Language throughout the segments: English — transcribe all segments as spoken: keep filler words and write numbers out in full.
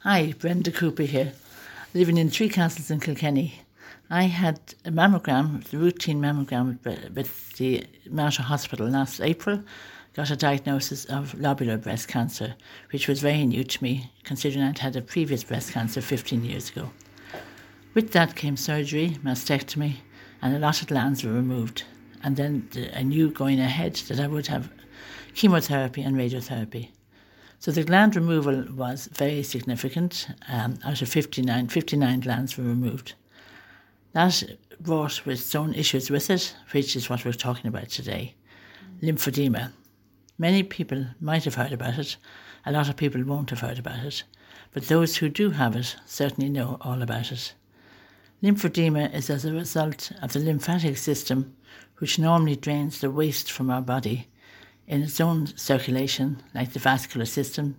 Hi, Brenda Cooper here, living in Three Castles in Kilkenny. I had a mammogram, the routine mammogram with the Mater Hospital last April, got a diagnosis of lobular breast cancer, which was very new to me, considering I'd had a previous breast cancer fifteen years ago. With that came surgery, mastectomy, and a lot of glands were removed. And then I knew going ahead that I would have chemotherapy and radiotherapy. So the gland removal was very significant. Um, out of fifty-nine, fifty-nine glands were removed. That brought with its own issues with it, which is what we're talking about today. Lymphedema. Many people might have heard about it. A lot of people won't have heard about it. But those who do have it certainly know all about it. Lymphedema is as a result of the lymphatic system, which normally drains the waste from our body, in its own circulation, like the vascular system.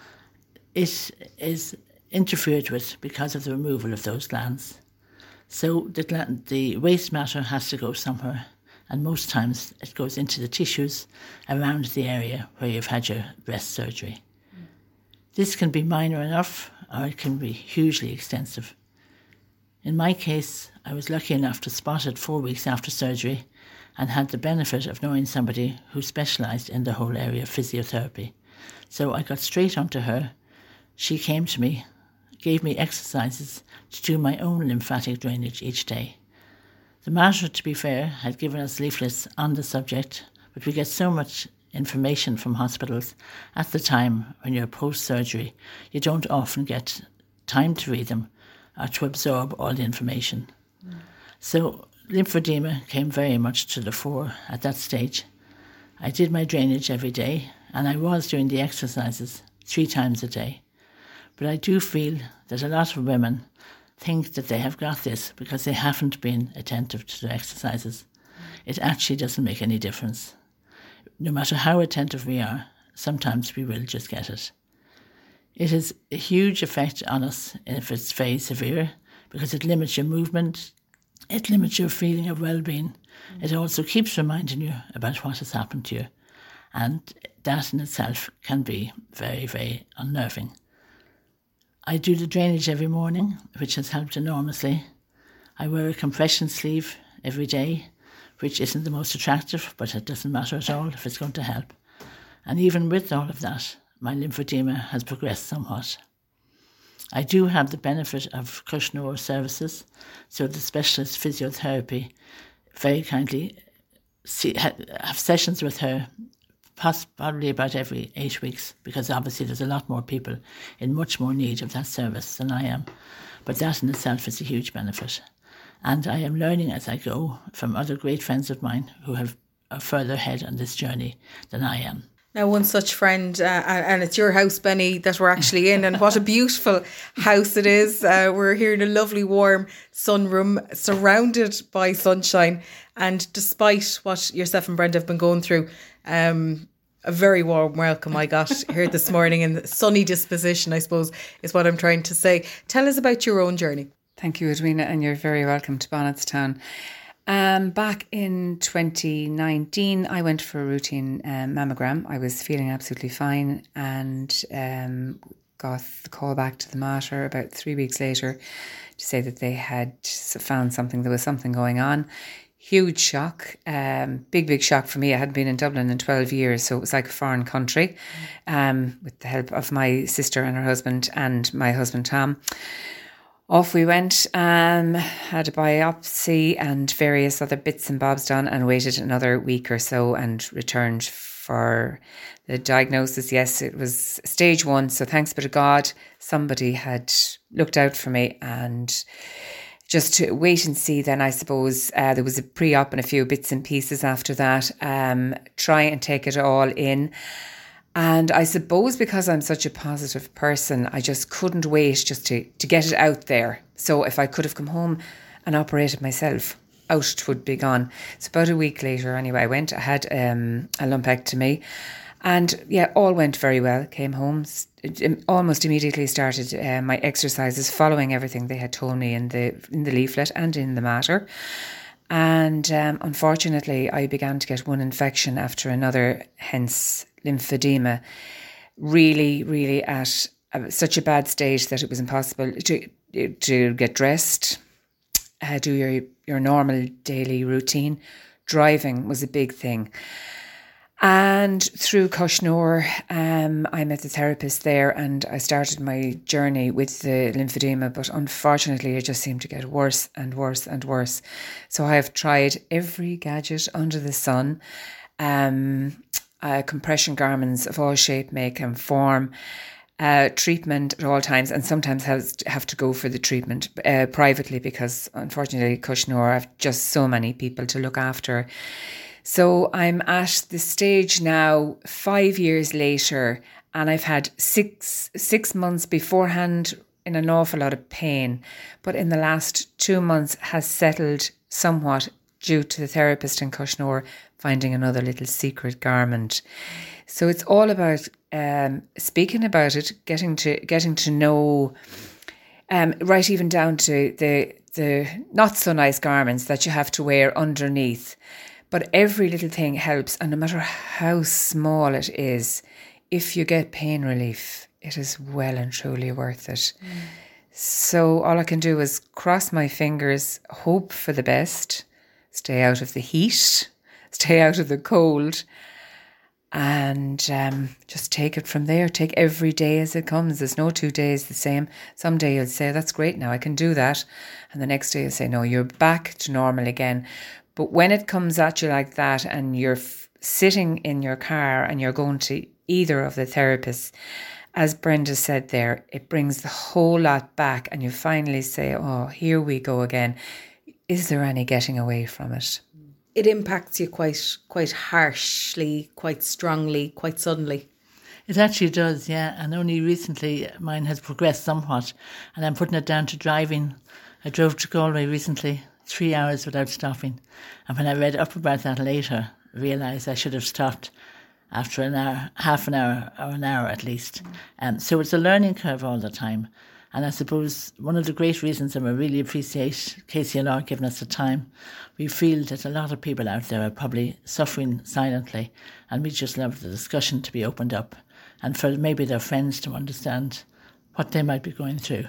It is interfered with because of the removal of those glands. So the, gland, the waste matter has to go somewhere, and most times it goes into the tissues around the area where you've had your breast surgery. Mm. This can be minor enough, or it can be hugely extensive. In my case, I was lucky enough to spot it four weeks after surgery and had the benefit of knowing somebody who specialised in the whole area of physiotherapy. So I got straight onto her. She came to me, gave me exercises to do my own lymphatic drainage each day. The Mater, to be fair, had given us leaflets on the subject, but we get so much information from hospitals at the time when you're post-surgery, you don't often get time to read them or to absorb all the information. Mm. So lymphedema came very much to the fore at that stage. I did my drainage every day, and I was doing the exercises three times a day. But I do feel that a lot of women think that they have got this because they haven't been attentive to the exercises. It actually doesn't make any difference. No matter how attentive we are, sometimes we will just get it. It has a huge effect on us if it's very severe, because it limits your movement, it limits your feeling of well-being. Mm. It also keeps reminding you about what has happened to you. And that in itself can be very, very unnerving. I do the drainage every morning, which has helped enormously. I wear a compression sleeve every day, which isn't the most attractive, but it doesn't matter at all if it's going to help. And even with all of that, my lymphedema has progressed somewhat. I do have the benefit of Kushner services, so the specialist physiotherapy very kindly see, have sessions with her probably about every eight weeks, because obviously there's a lot more people in much more need of that service than I am. But that in itself is a huge benefit. And I am learning as I go from other great friends of mine who have are further ahead on this journey than I am. Now, one such friend, uh, and it's your house, Benny, that we're actually in, and what a beautiful house it is. Uh, we're here in a lovely, warm sunroom, surrounded by sunshine, and despite what yourself and Brenda have been going through, um, a very warm welcome I got here this morning, and sunny disposition, I suppose, is what I'm trying to say. Tell us about your own journey. Thank you, Edwina, and you're very welcome to Bonnetstown. Um, back in twenty nineteen, I went for a routine um, mammogram. I was feeling absolutely fine, and um, got the call back to the Mater about three weeks later to say that they had found something, there was something going on. Huge shock, um, big, big shock for me. I hadn't been in Dublin in twelve years, so it was like a foreign country, um, with the help of my sister and her husband and my husband Tom. Off we went, um, had a biopsy and various other bits and bobs done, and waited another week or so and returned for the diagnosis. Yes, it was stage one, so thanks be to God, somebody had looked out for me, and just to wait and see then, I suppose. Uh, there was a pre-op and a few bits and pieces after that, um, try and take it all in. And I suppose because I'm such a positive person, I just couldn't wait just to, to get it out there. So if I could have come home and operated myself, out it would be gone. So about a week later, anyway, I went, I had um, a lumpectomy. And yeah, all went very well. Came home, almost immediately started uh, my exercises, following everything they had told me in the in the leaflet and in the Mater. And um, unfortunately, I began to get one infection after another, hence lymphedema, really, really at uh, such a bad state that it was impossible to to get dressed, uh, do your your normal daily routine. Driving was a big thing. And through Cushnor, um, I met the therapist there and I started my journey with the lymphedema, but unfortunately it just seemed to get worse and worse and worse. So I have tried every gadget under the sun, um, uh, compression garments of all shape, make and form, uh, treatment at all times, and sometimes has have to go for the treatment uh, privately because unfortunately Cushnor have just so many people to look after. So I'm at the stage now, five years later, and I've had six six months beforehand in an awful lot of pain, but in the last two months has settled somewhat due to the therapist in Cushnor finding another little secret garment. So it's all about um, speaking about it, getting to getting to know, um, right even down to the the not so nice garments that you have to wear underneath. But every little thing helps, and no matter how small it is, if you get pain relief, it is well and truly worth it. Mm. So all I can do is cross my fingers, hope for the best, stay out of the heat, stay out of the cold, and um, just take it from there. Take every day as it comes. There's no two days the same. Someday you'll say, that's great now, I can do that. And the next day you'll say, no, you're back to normal again. But when it comes at you like that and you're f- sitting in your car and you're going to either of the therapists, as Brenda said there, it brings the whole lot back and you finally say, oh, here we go again. Is there any getting away from it? It impacts you quite quite harshly, quite strongly, quite suddenly. It actually does, yeah. And only recently mine has progressed somewhat. And I'm putting it down to driving. I drove to Galway recently, three hours without stopping. And when I read up about that later, I realised I should have stopped after an hour, half an hour or an hour at least. And so it's a learning curve all the time. And I suppose one of the great reasons that we really appreciate K C L R giving us the time, we feel that a lot of people out there are probably suffering silently, and we just love the discussion to be opened up and for maybe their friends to understand what they might be going through.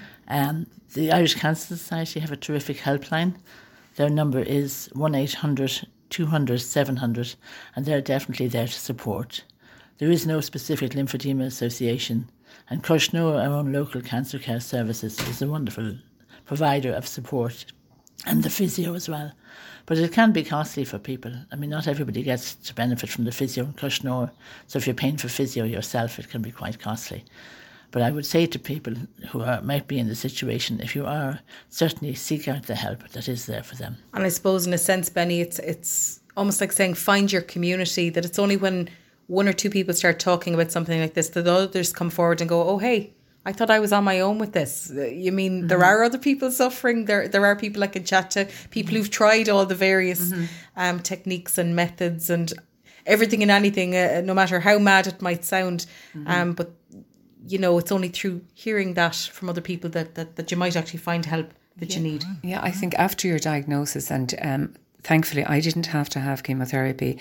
Um, the Irish Cancer Society have a terrific helpline. Their number is one eight hundred two hundred seven hundred, and they're definitely there to support. There is no specific lymphedema association, and Cushnor, our own local cancer care services, is a wonderful provider of support, and the physio as well. But it can be costly for people. I mean, not everybody gets to benefit from the physio in Cushnor, so if you're paying for physio yourself, it can be quite costly. But I would say to people who are, might be in the situation, if you are, certainly seek out the help that is there for them. And I suppose in a sense, Benny, it's it's almost like saying find your community, that it's only when one or two people start talking about something like this that others come forward and go, oh, hey, I thought I was on my own with this. You mean mm-hmm. there are other people suffering? There there are people I can chat to, people mm-hmm. who've tried all the various mm-hmm. um, techniques and methods and everything and anything, uh, no matter how mad it might sound. Mm-hmm. Um, but you know, it's only through hearing that from other people that, that, that you might actually find help that yeah. you need. Yeah, I think after your diagnosis, and um, thankfully I didn't have to have chemotherapy.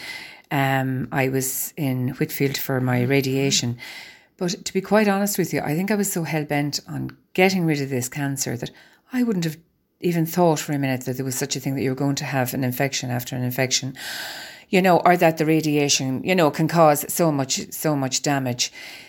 Um, I was in Whitfield for my radiation. But to be quite honest with you, I think I was so hell-bent on getting rid of this cancer that I wouldn't have even thought for a minute that there was such a thing that you were going to have an infection after an infection, you know, or that the radiation, you know, can cause so much, so much damage.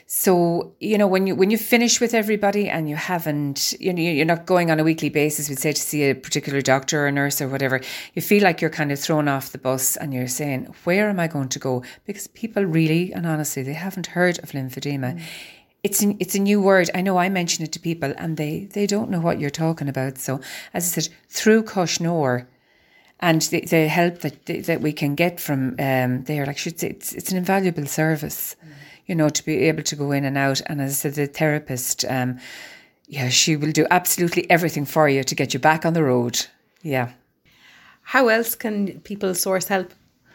So, you know, when you when you finish with everybody and you haven't, you know, you're not going on a weekly basis, we'd say, to see a particular doctor or nurse or whatever, you feel like you're kind of thrown off the bus and you're saying, where am I going to go? Because people really, and honestly, they haven't heard of lymphedema. Mm. It's a, it's a new word. I know I mention it to people and they, they don't know what you're talking about. So, as I said, through Cushnor and the, the help that that we can get from um, there, like it's, it's, it's an invaluable service. Mm. You know, to be able to go in and out. And as I said, the therapist, um, yeah, she will do absolutely everything for you to get you back on the road. Yeah. How else can people source help?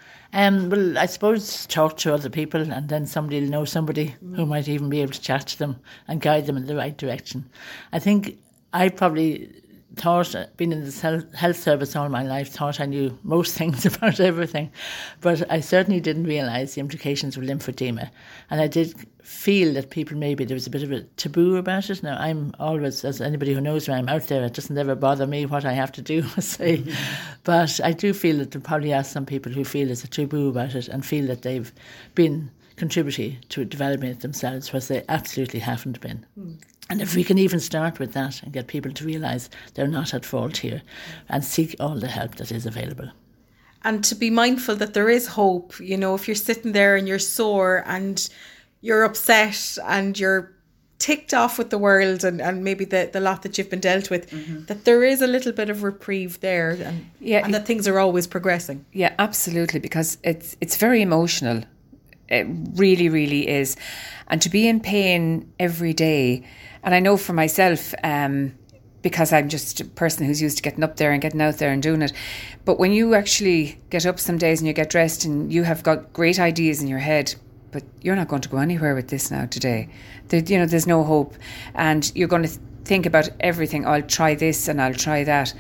Um, well, I suppose talk to other people, and then somebody will know somebody mm. who might even be able to chat to them and guide them in the right direction. I think I probably thought, been in the health service all my life, thought I knew most things about everything. But I certainly didn't realise the implications of lymphedema. And I did feel that people, maybe there was a bit of a taboo about it. Now, I'm always, as anybody who knows me, I'm out there. It doesn't ever bother me what I have to do or say. Mm-hmm. But I do feel that there probably are some people who feel there's a taboo about it and feel that they've been contributing to developing it themselves, whereas they absolutely haven't been. Mm. And if we can even start with that and get people to realise they're not at fault here and seek all the help that is available. And to be mindful that there is hope. You know, if you're sitting there and you're sore and you're upset and you're ticked off with the world and, and maybe the, the lot that you've been dealt with, mm-hmm. that there is a little bit of reprieve there and, yeah, and that things are always progressing. Yeah, absolutely, because it's it's very emotional. It really, really is. And to be in pain every day, and I know for myself, um, because I'm just a person who's used to getting up there and getting out there and doing it. But when you actually get up some days and you get dressed and you have got great ideas in your head, but you're not going to go anywhere with this now today. There, you know, there's no hope. And you're going to think about everything. I'll try this and I'll try that.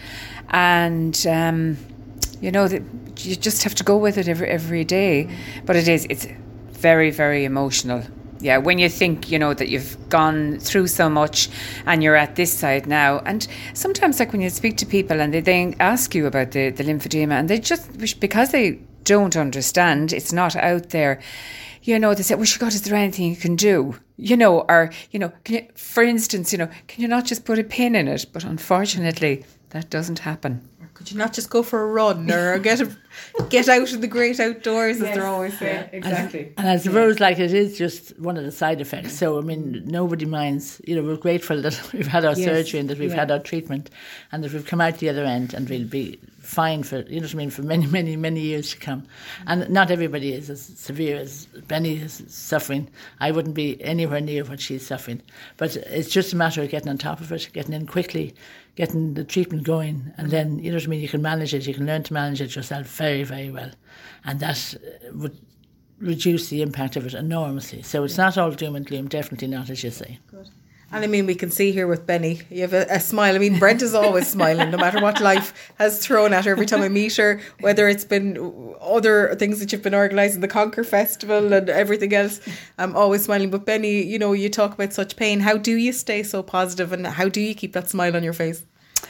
And, um, you know, the, you just have to go with it every every day. But it is, it's very, very emotional. Yeah, when you think, you know, that you've gone through so much and you're at this side now. And sometimes, like when you speak to people and they, they ask you about the, the lymphedema and they just, because they don't understand, it's not out there, you know, they say, well, God, is there anything you can do? You know, or, you know, can you, for instance, you know, can you not just put a pin in it? But unfortunately, that doesn't happen. Could you not just go for a run or get a, get out in the great outdoors, yes, as they're always saying? Yeah, exactly. And, and I suppose, like, it is just one of the side effects. So, I mean, nobody minds. You know, we're grateful that we've had our yes. surgery and that we've yeah. had our treatment and that we've come out the other end and we'll be fine for, you know what I mean, for many, many, many years to come. And not everybody is as severe as Benny is suffering. I wouldn't be anywhere near what she's suffering. But it's just a matter of getting on top of it, getting in quickly, getting the treatment going, and then, you know what I mean, you can manage it, you can learn to manage it yourself very, very well. And that would reduce the impact of it enormously. So it's not all doom and gloom, definitely not, as you say. Good. And I mean, we can see here with Benny, you have a, a smile. I mean, Brenta's always smiling, no matter what life has thrown at her. Every time I meet her, whether it's been other things that you've been organising, the Conquer Festival and everything else, I'm always smiling. But Benny, you know, you talk about such pain. How do you stay so positive and how do you keep that smile on your face?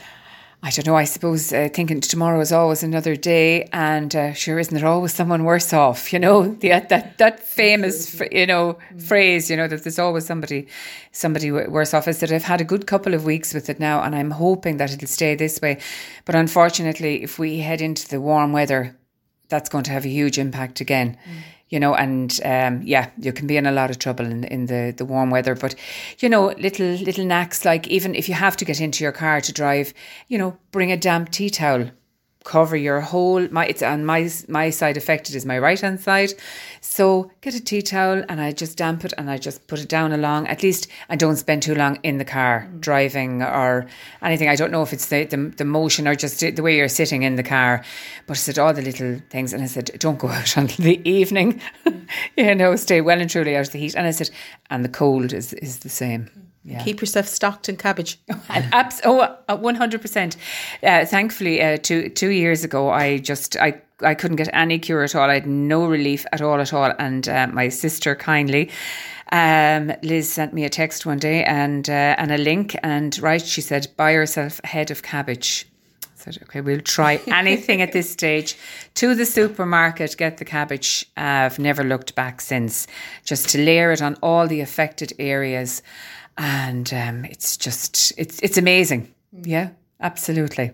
I don't know, I suppose uh, thinking tomorrow is always another day, and uh, sure, isn't there always someone worse off, you know, the, that that famous, you know, phrase, you know, that there's always somebody somebody worse off. I said I've had a good couple of weeks with it now, and I'm hoping that it'll stay this way. But unfortunately, if we head into the warm weather, that's going to have a huge impact again. Mm. You know, and um, yeah, you can be in a lot of trouble in, in the, the warm weather. But, you know, little little knacks, like even if you have to get into your car to drive, you know, bring a damp tea towel. Cover your whole, my it's on my my side affected is my right hand side. So get a tea towel and I just damp it and I just put it down along. At least I don't spend too long in the car mm. driving or anything. I don't know if it's the, the the motion or just the way you're sitting in the car. But I said all the little things, and I said don't go out until the evening. Mm. You know, stay well and truly out of the heat. And I said, and the cold is is the same. Yeah. Keep yourself stocked in cabbage. And abs- oh, one hundred percent. Uh, thankfully, uh, two two years ago, I just I, I couldn't get any cure at all. I had no relief at all at all. And uh, my sister kindly, um, Liz, sent me a text one day and uh, and a link. And right, she said, buy yourself a head of cabbage. I said, okay, we'll try anything at this stage. To the supermarket, get the cabbage. Uh, I've never looked back since. Just to layer it on all the affected areas. And um, it's just, it's it's amazing. Yeah, absolutely.